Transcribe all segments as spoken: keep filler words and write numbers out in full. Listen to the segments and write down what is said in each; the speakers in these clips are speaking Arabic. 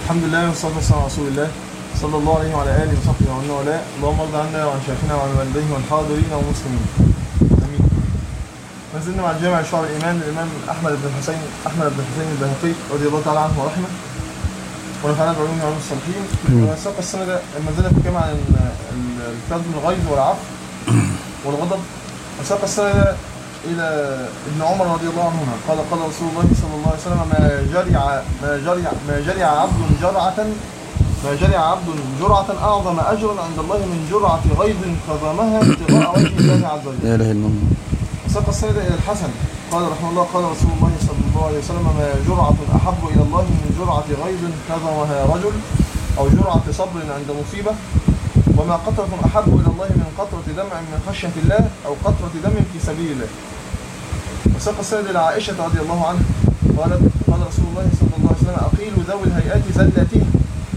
الحمد لله والصلاة والسلام على رسول الله صلى الله عليه وعلى آله وصحبه ومن والاه. اللهم ارض عنا وعن شيخنا وعن والديه والحاضرين والمسلمين. آمين. ما زلنا مع الجامع شعب الإيمان للإمام أحمد بن الحسين أحمد بن الحسين البيهقي رضي الله تعالى عنه ورحمه، ونفعنا بعلوم وعلوم الصالحين. وسبق السنة ده ما زلنا بنتكلم عن الكظم الغيظ والعفو والغضب. وسبق السنة ده إلى ابن عمر رضي الله عنهما قال قال رسول الله صلى الله عليه وسلم: ما جرع ما جرع ما جرع عبد جرعة ما جرع عبد جرعة أعظم أجرا عند الله من جرعة غيظ كظمها ابتغاء وجه الله عز وجل. لا إله إلا الله. وساق السند إلى الحسن قال رحمه الله قال رسول الله صلى الله عليه وسلم: ما جرعة أحب إلى الله من جرعة غيظ كظمها رجل أو جرعة صبر عند مصيبة، وما قطرة أحب إلى الله من قطرة دمع من خشية الله أو قطرة دم في سبيل الله. وساق السند إلى عائشة رضي الله عنها قالت قال رسول الله صلى الله عليه وسلم: أقيل ذوي الهيئات زلاتهم.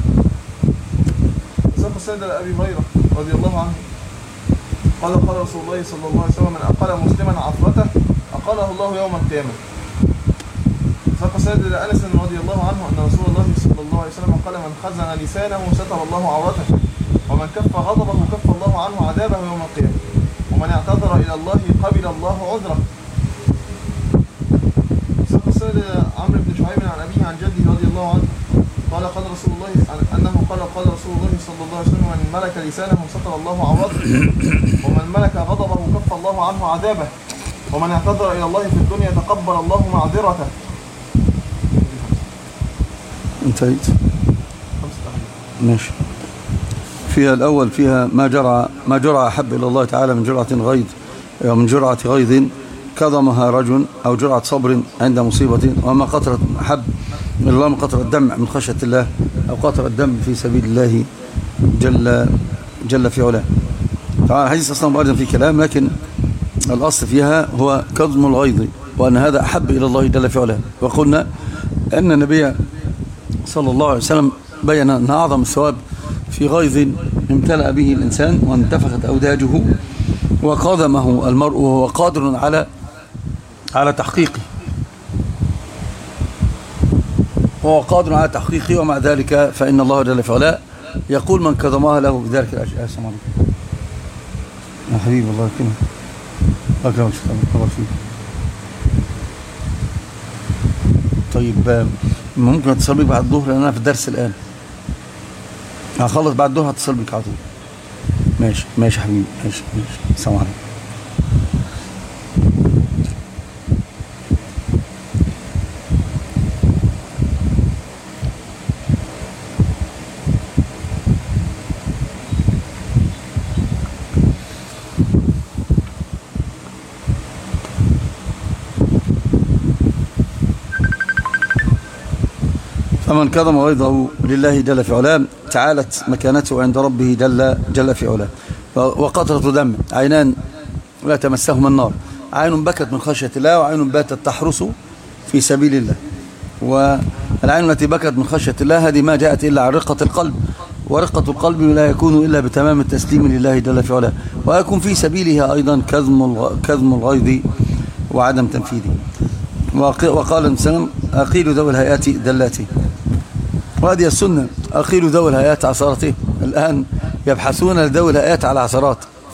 وساق السند إلى أبي هريرة رضي الله عنه قال قال رسول الله صلى الله عليه وسلم: من أقال مسلما عثرته أقاله الله يوم القيامة. وساق السند إلى أنس رضي الله عنه أن رسول الله صلى الله عليه وسلم قال: من خزن لسانه ستر الله عورته، ومن كف غضبه كف الله عنه عذابه يوم القيامة، ومن اعتذر إلى الله قبل الله عذره. ساق السند عمرو بن شعيب عن أبيه عن جده رضي الله عنه قال قال رسول الله أنه قال قال رسول الله صلى الله عليه وسلم: من ملك لسانه ستر الله عورته، ومن ملك غضبه كف الله عنه عذابه، ومن اعتذر إلى الله في الدنيا تقبل الله معذرته. انتهيت. ماشي. فيها الأول فيها ما جرى ما جرى أحب إلى الله تعالى من جرعة غيظ ومن جرعة غيظ كظمها رجل أو جرعة صبر عند مصيبة، وما قطرة أحب من الله من قطرة الدمع من خشية الله أو قطرة الدم في سبيل الله جل جل في علاه. طبعا الحديث أصلا بأيضا في كلام، لكن الأصل فيها هو كظم الغيظ، وأن هذا أحب إلى الله جل في علاه. وقلنا أن النبي صلى الله عليه وسلم بين أن أعظم الثواب في غيظ امتلأ به الإنسان وانتفخت أوداجه وقادمه المرء وهو قادر على على تحقيقه وهو قادر على تحقيقه ومع ذلك فإن الله جل في علاه يقول: من كظمها له بذلك الأجر. السلام عليكم يا حبيب الله كده أكرمك الله فيك. طيب ممكن اتصل بك بعد الظهر لأن أنا في الدرس الآن، هخلص بعد الظهر هتصل بك على طول. ماشي ماشي يا حبيبي ماشي ماشي. السلام عليكم. فمن كظم غيظه لله جل في علاه تعالت مكانته عند ربه جل جل في علاه. وقطرة دم عينان لا تمسهما النار، عين بكت من خشية الله وعين باتت تحرس في سبيل الله. والعين التي بكت من خشية الله هذه ما جاءت إلا عن رقة القلب، ورقة القلب لا يكون إلا بتمام التسليم لله جل في علاه، ويكون في سبيلها أيضا كظم الغيظ وعدم تنفيذه. وقال الإنسان: أقيل ذوي الهيئات دلاتي. وهذه السنة، أقيل ذوي الهيئات عصارته. الآن يبحثون لذوي الهيئات على عصرات،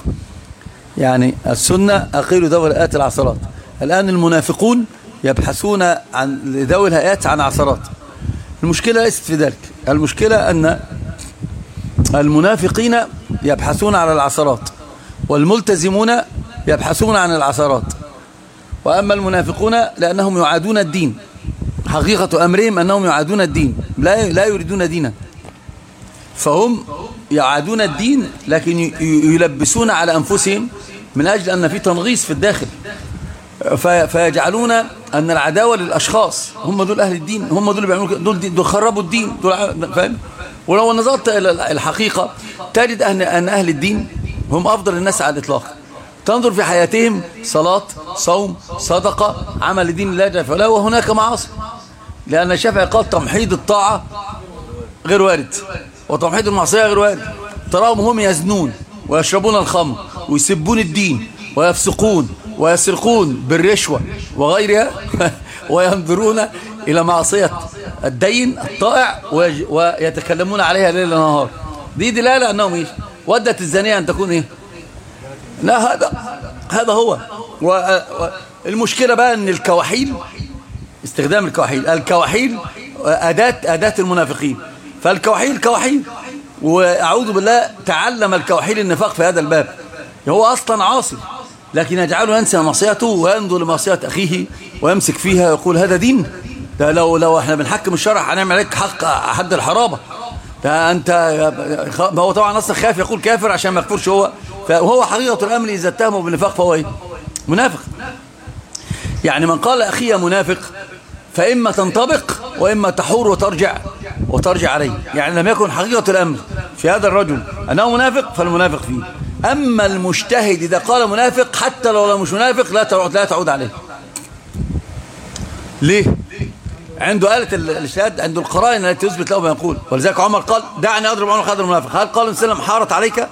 يعني السنة أقيل ذوي الهيئات العصرات. الآن المنافقون يبحثون عن ذوي الهيئات عن عصرات. المشكلة ليست في ذلك، المشكلة أن المنافقين يبحثون على العصرات والملتزمون يبحثون عن العصرات. وأما المنافقون لأنهم يعادون الدين، حقيقة أمرهم أنهم يعادون الدين، لا لا يريدون دينا، فهم يعادون الدين لكن يلبسون على أنفسهم من أجل أن في تنغيص في الداخل، فيجعلون أن العداوة للأشخاص، هم دول أهل الدين، هم دول بيعملوا دول, دول خربوا الدين دول، فاهم؟ ولو نظرت إلى الحقيقة تجد أن أن أهل الدين هم أفضل الناس على الإطلاق. تنظر في حياتهم صلاة، صوم، صدقة، عمل دين الله جل وعلا، وهناك معاصي، لأن الشافعي قال: تمحيض الطاعة غير وارد وتمحيض المعصية غير وارد. تراهم هم يزنون ويشربون الخمر ويسبون الدين ويفسقون ويسرقون بالرشوة وغيرها وينظرون إلى معصية الدين الطائع ويتكلمون عليها ليل نهار. دي دلالة أنهم إيش؟ ودت الزانية أن تكون إيه؟ لا هذا هذا هو. والمشكلة بقى أن الكواحيل، استخدام الكواحيل، الكواحيل أداة أداة المنافقين. فالكواحيل كواحيل، وأعوذ بالله تعلم الكواحيل النفاق في هذا الباب. هو أصلا عاصي لكن يجعله ينسى معصيته وينظر لمعصية أخيه ويمسك فيها ويقول هذا دين. ده لو لو احنا بنحكم الشرع هنعمل عليك حق حد الحرابة. ده أنت هو طبعا أصلا خايف يقول كافر عشان ما يكفرش هو. فهو حقيقة الأمر إذا اتهمه بالنفاق فهو إيه؟ منافق. يعني من قال أخي منافق فإما تنطبق وإما تحور وترجع وترجع عليه. يعني لم يكن حقيقة الأمر في هذا الرجل أنه منافق فالمنافق فيه. أما المجتهد إذا قال منافق حتى لو لم مش منافق لا تعود لا تعود عليه. ليه؟ عنده آلة الاجتهاد، عنده القرائن التي تثبت له ما يقول. ولذلك عمر قال دعني أضرب عنق هذا المنافق. هل قال وسلم حارت عليك؟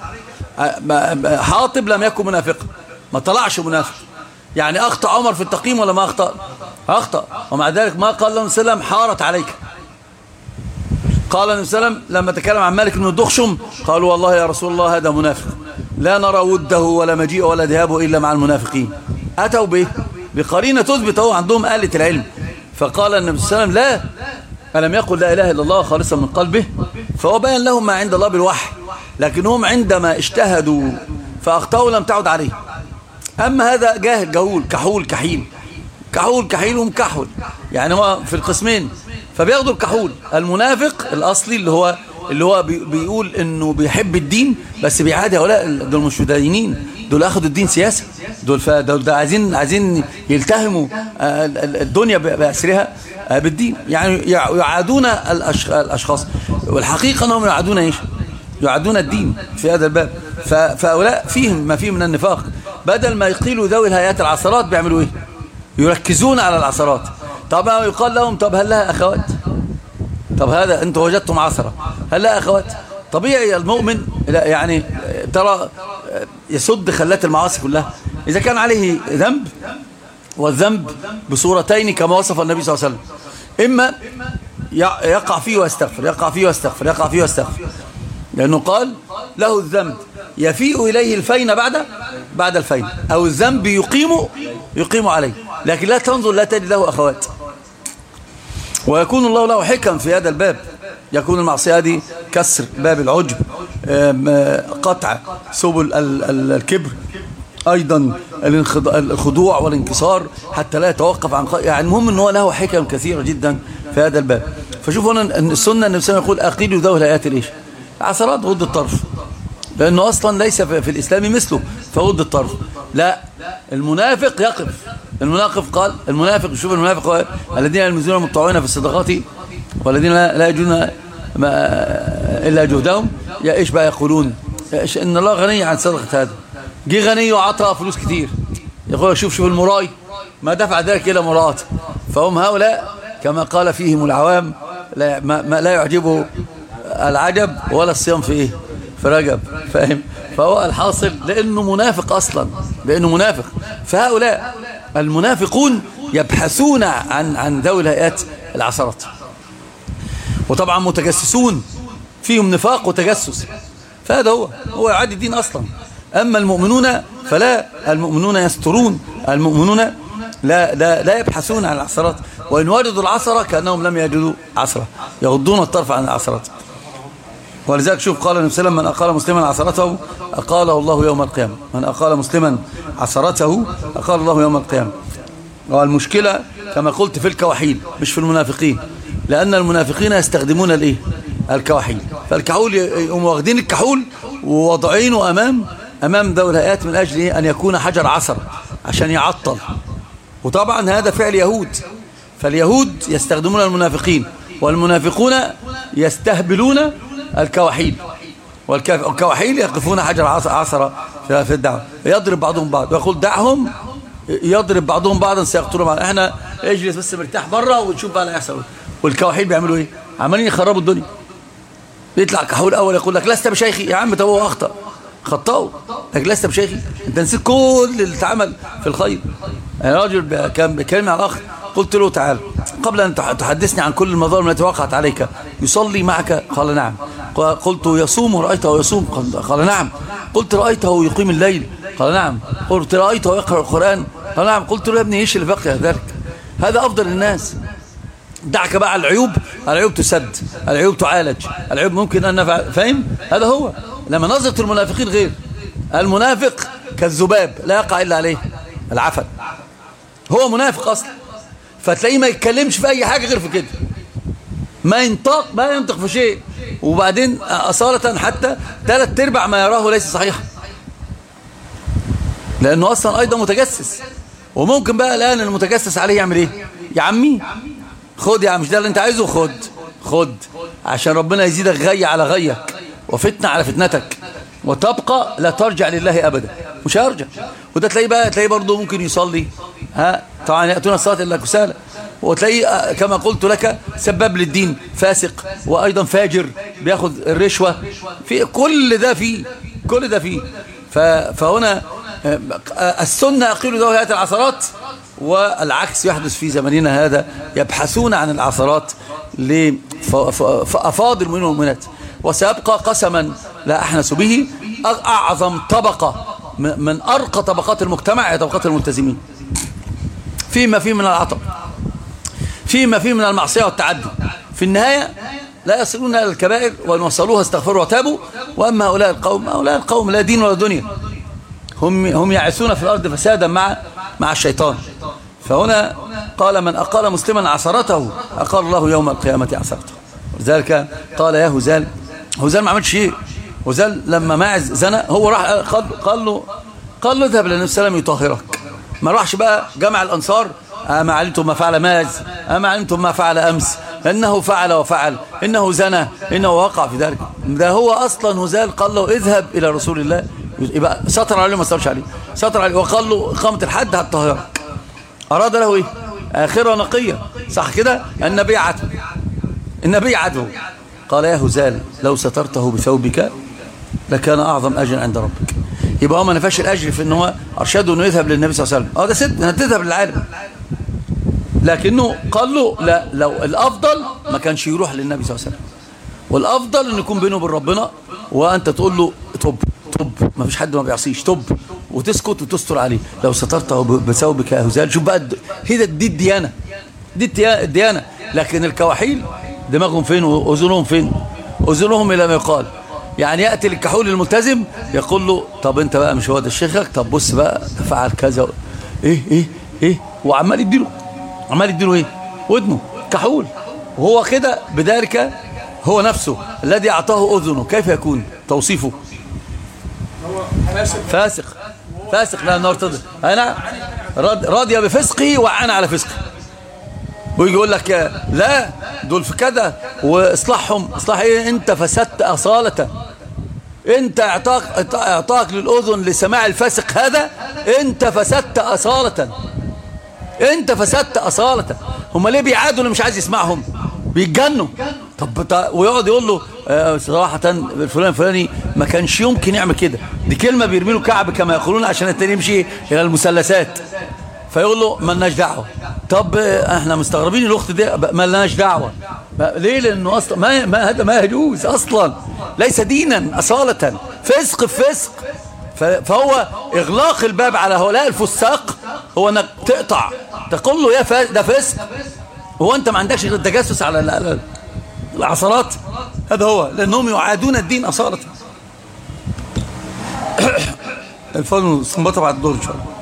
حاطب لم يكن منافقا، ما طلعش منافق. يعني أخطأ عمر في التقييم ولا ما أخطأ؟ أخطأ، ومع ذلك ما قال له وسلم حارت عليك. قال النبي صلى الله عليه وسلم لما تكلم عن مالك بن الدخشم قالوا والله يا رسول الله هذا منافق لا نرى وده ولا مجيئه ولا ذهابه إلا مع المنافقين. أتوا به بقرينة تثبت هو عندهم آلة العلم. فقال النبي صلى الله عليه وسلم لا، ألم يقل لا إله إلا الله خالصا من قلبه؟ فهو بين لهم ما عند الله بالوحي، لكنهم عندما اجتهدوا فأخطأوا لم تعد عليه. أما هذا جاهل جهول كحول كحيل كحول كحيل ومكحول، يعني هو في القسمين. فبياخدوا الكحول المنافق الأصلي اللي هو اللي هو بيقول إنه بيحب الدين بس بيعادي هؤلاء. دول مش متدينين، دول أخذوا الدين سياسة، دول دول عايزين عايزين يلتهموا الدنيا بأسرها بالدين. يعني يعادون الأشخاص، والحقيقة أنهم يعادون إيش؟ يعادون الدين في هذا الباب. فهؤلاء فيهم ما فيه من النفاق. بدل ما يقيلوا ذوي الهيئات العصرات بيعملوا إيه؟ يركزون على العصرات. طبعا يقال لهم طب هل لها أخوات؟ طب هذا أنتم وجدتم عصرة هل لها أخوات؟ طبيعي المؤمن يعني ترى يسد خلات المعاصي كلها. إذا كان عليه ذنب، والذنب بصورتين كما وصف النبي صلى الله عليه وسلم، إما يقع فيه ويستغفر يقع فيه ويستغفر يقع فيه ويستغفر، لأنه قال له الذنب يفيء إليه الفين بعد بعد الفين، أو الذنب يقيم يقيم عليه، لكن لا تنظر لا تجد له أخوات. ويكون الله له حكم في هذا الباب. يكون المعصية هذه كسر باب العجب، قطع سبل الكبر، أيضا الخضوع والانكسار حتى لا يتوقف عن، يعني المهم أنه له حكم كثيرة جدا في هذا الباب. فشوفوا أن السنة النبي صلى الله عليه وسلم يقول أقيلوا ذوي الهيئات ليش؟ عثرات غض الطرف، لأنه أصلا ليس في الإسلام مثله فغض الطرف. لا، المنافق يقف. المنافق قال المنافق شوف المنافق قال الذين يلمزون المطوعين في الصدقات والذين لا يجدون إلا جهدهم يا إيش بقى يقولون إن الله غني عن صدقة هذا. جه غني وعطى فلوس كتير، يقول شوف شوف المراي ما دفع ذلك إلى مراءة. فهم هؤلاء كما قال فيهم العوام لا, ما ما لا يعجبه العجب ولا الصيام في إيه في رجب، فاهم؟ فهو الحاصل لأنه منافق أصلا، لأنه منافق. فهؤلاء المنافقون يبحثون عن عن ذوي الهيئات العثرات، وطبعا متجسسون فيهم نفاق وتجسس. فهذا هو هو يعادي الدين أصلا. أما المؤمنون فلا، المؤمنون يسترون، المؤمنون لا لا لا يبحثون عن العثرات، وإن وجدوا العثرة كأنهم لم يجدوا عثرة، يغضون الطرف عن العثرات. ولذلك شوف قال النبي صلى الله عليه وسلم من أقال مسلما عثرته أقاله الله يوم القيامة. من أقال مسلما عثرته أقال الله يوم القيامة. والمشكلة كما قلت في الكواحيل مش في المنافقين، لأن المنافقين يستخدمون الإيه؟ الكواحيل. فالكحول يقوموا واخدين الكحول ووضعينه أمام أمام ذوي الهيئات من أجل أن يكون حجر عثر عشان يعطل. وطبعا هذا فعل يهود، فاليهود يستخدمون المنافقين، والمنافقون يستهبلون الكواحيل، والكواحيل يقفون حجر عثر في الدعوة، يضرب بعضهم بعض ويقول دعهم يضرب بعضهم بعضا سيقتلوا بعض. احنا اجلس بس مرتاح بره ونشوف بقى اللي هيحصل. والكواحيل بيعملوا ايه؟ عمالين يخربوا الدنيا. يطلع كحول اول يقول لك لست بشيخي. يا عم طب هو اخطا خطاه، لكن لست بشيخي، انت نسيت كل اللي اتعمل في الخير. يعني راجل كان بيكلم على الاخ قلت له تعال قبل أن تحدثني عن كل المظالم التي وقعت عليك، يصلي معك؟ قال نعم. قلت يصوم رأيته يصوم؟ قال نعم. قلت رأيته يقيم الليل؟ قال نعم. قلت رأيته يقرأ القرآن؟ قال نعم. قلت له يا ابني ايش اللي بقي ذلك؟ هذا أفضل الناس. دعك بقى العيوب، العيوب تسد، العيوب تعالج، العيوب ممكن أن نفعل. فاهم؟ هذا هو. لما نظرة المنافقين غير. المنافق كالذباب لا يقع إلا عليه العفن، هو منافق أصلا، فتلاقيه ما يتكلمش في أي حاجة غير في كده، ما ينطق ما ينطق في شيء، وبعدين أصالة حتى ثلاث ارباع ما يراه ليس صحيحا، لأنه أصلا أيضا متجسس. وممكن بقى الآن المتجسس عليه يعمل إيه؟ يا عمي خد يا عم، مش ده اللي أنت عايزه؟ خد خد عشان ربنا يزيدك غي على غيك وفتنة على فتنتك، وتبقى لا ترجع لله أبدا، مش هيرجع. وده تلاقيه بقى تلاقيه برضه ممكن يصلي، ها طبعا يأتون الصلاة إلا كسالى، وتلاقيه كما قلت لك سباب للدين، فاسق وأيضا فاجر، بياخد الرشوة، في كل ده فيه، كل ده فيه. فهنا السنة أقيل ذوي هذه العثرات، والعكس يحدث في زمننا هذا، يبحثون عن العثرات لأفاضل المؤمنين والمؤمنات. وسيبقى قسما لا أحنس به أعظم طبقة من أرقى طبقات المجتمع هي طبقات الملتزمين، فيما فيه من العطب، فيما فيه من المعصية والتعدي. في النهاية لا يصلون إلى الكبائر، وإن وصلوها استغفروا وتابوا. وأما هؤلاء القوم، هؤلاء القوم لا دين ولا دنيا، هم هم يعيثون في الأرض فسادا مع مع الشيطان. فهنا قال من أقال مسلما عثرته أقال الله يوم القيامة عثرته. لذلك قال يا هزال، هزال ما عملش شيء. هزال لما ماعز زنى هو راح قال, قال له قال له اذهب للنبي صلى الله عليه وسلم يطهرك. ما راحش بقى جمع الأنصار أما علمتم ما فعل ماعز، أما علمتم ما فعل أمس، إنه فعل وفعل، إنه زنى، إنه وقع في ذلك. ده هو أصلا هزال قال له اذهب إلى رسول الله، يبقى سطر عليه ما سطرش عليه، سطر عليه وقال له إقامة الحد هتطهرك. أراد له إيه؟ آخرة نقية، صح كده؟ النبي عتبه، النبي عتبه قال يا هزال لو سترته بثوبك لكان أعظم أجر عند ربك. يبقى هو ما نفاش الأجر في أنه هو أرشده أنه يذهب للنبي صلى الله عليه وسلم. اه ده ست هتذهب للعالم، لكنه قال له لا، لو الأفضل ما كانش يروح للنبي صلى الله عليه وسلم، والأفضل أن يكون بينه وبين ربنا، وأنت تقول له طب طب ما فيش حد ما بيعصيش، طب وتسكت وتستر عليه. لو سترته بثوبك يا هزال، شوف بقى هي دي الديانة، دي الديانة. لكن الكواحيل دماغهم فين وأذنهم فين؟ أذنهم إلى ما يقال. يعني يأتي الكحول الملتزم يقول له طب انت بقى مش هو ده شيخك، طب بص بقى تفعل كذا، ايه ايه ايه، وعمال يديله، عمال يديله ايه؟ ودنه كحول. وهو كده بذلك هو نفسه الذي أعطاه أذنه كيف يكون توصيفه؟ فاسق، فاسق لا نرتضي. أنا راضي بفسقه وعانى على فسقه، ويجي يقول لك لا دول في كذا واصلاحهم اصلاح ايه؟ انت فسدت اصاله، انت اعطاك اعطاك للاذن لسماع الفاسق هذا، انت فسدت اصاله، انت فسدت اصاله. هم ليه بيعادوا اللي مش عايز يسمعهم؟ بيتجنوا. طب ويقعد يقول له آه صراحه الفلان الفلاني ما كانش يمكن يعمل كده، دي كلمه بيرمي له كعب كما يقولون عشان التاني يمشي الى المثلثات، فيقول له ما لناش دعوه. طب احنا مستغربين الاخت دي ما لناش دعوه، ليه؟ لانه اصلا ما, ما هذا ما يجوز اصلا، ليس دينا اصاله، فسق في فسق. فهو اغلاق الباب على هؤلاء الفساق هو انك تقطع، تقول له يا ده فسق. هو انت ما عندكش غير التجسس على العثرات؟ هذا هو، لانهم يعادون الدين اصاله. الفضل استنبطها بعد الدور ان شاء الله.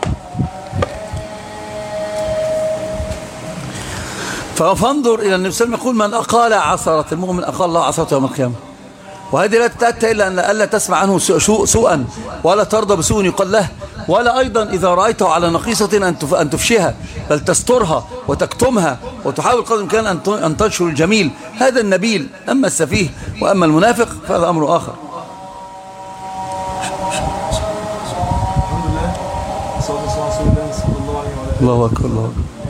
فانظر إلى النبي صلى الله عليه وسلم يقول من أقال عثرة المؤمن أقال الله عثرته يوم القيامة. وهذه لا تتأتى إلا أن ألا تسمع عنه سوءا ولا ترضى بسوء يقال له، ولا أيضا إذا رأيته على نقيصة أن تفشيها، بل تسترها وتكتمها وتحاول قدر الإمكان أن تنشر الجميل. هذا النبيل. أما السفيه وأما المنافق فهذا أمر آخر. الحمد لله والصلاة والسلام على رسول الله صلى الله عليه وسلم. الله أكبر الله أكبر.